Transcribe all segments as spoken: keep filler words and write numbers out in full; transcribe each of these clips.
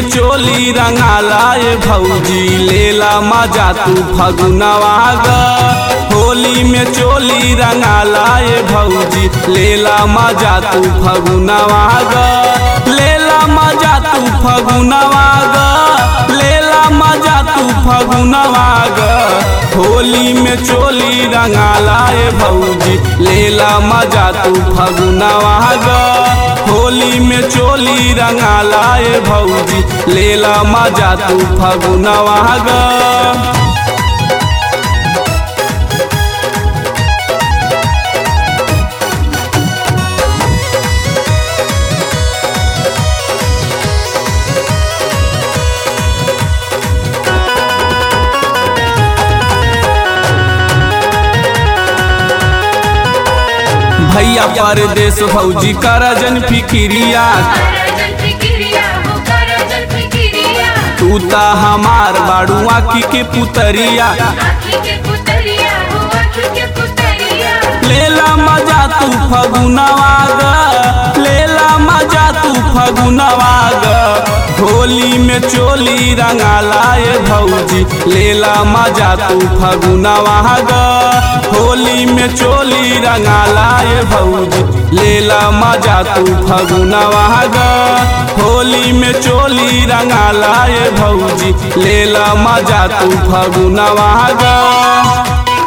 चोली रंगाला ए भौजी लेला मजा तू फगुनवा ग। होली में चोली रंगाला ए भौजी लेला मजा तू फगुनवा ग। लेला मजा तू फगुनवा ग, लेला मजा तू फगुनवा ग। होली में चोली रंगाला ए भौजी लेला मजा तू फगुनवा ग। होली में चोली रंगाला ए भौजी लेला मजा तू फगुनवा ग। भैया परदेश भौजी करजन फिकिरिया, तू ता हमार बाड़ू आखी के पुतरिया। लेला मजा तू फगुनवा ग, लेला मजा तू फगुनवा ग। होली में चोली रंगाला ए भौजी लेला मजा तू फगुनवा ग। होली में चोली रंगाला ए भौजी लेला मजा तू फगुनवा ग। होली में चोली रंगाला ए भौजी लेला मजा तू फगुनवा ग।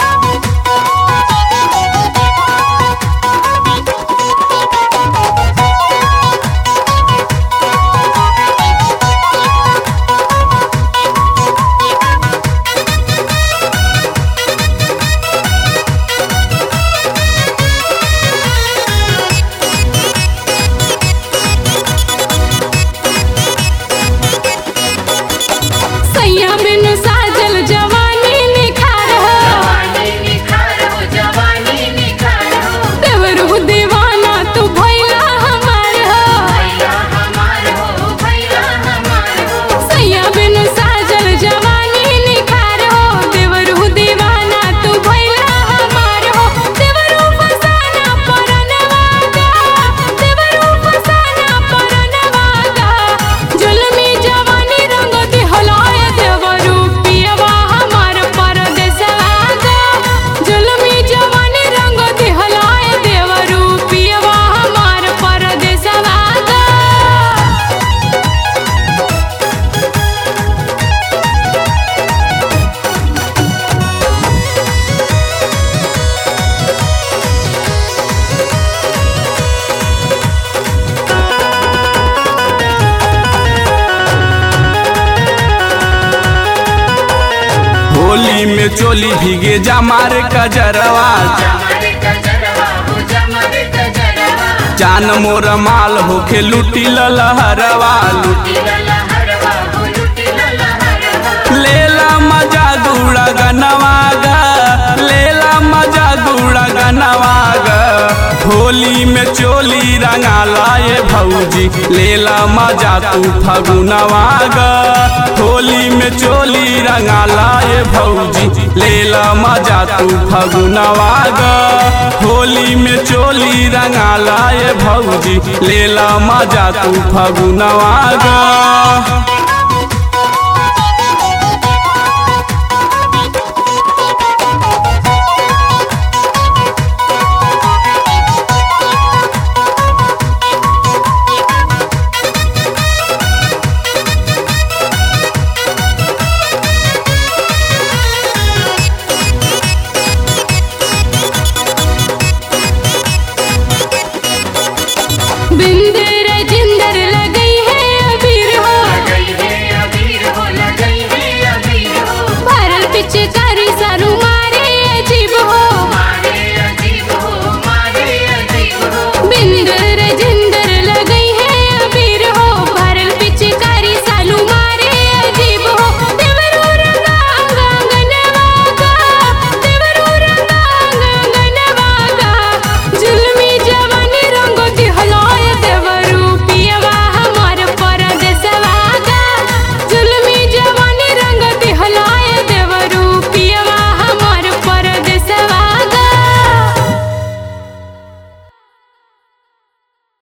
होली में चोली भीगे जा मारे कजरवा, चान मोर माल होके लुटी लहरवा। लेला मजा गुड़ा गनवा ग, लेला मजा गुड़ा गनवा ग। होली में चोली रंगाला ए भौजी लेला मजा तू फगुनवा ग। होली में चोली रंगाला ए भौजी लेला मजा तू फगुनवा ग। होली में चोली रंगाला ए भौजी लेला मजा तू फगुनवा ग।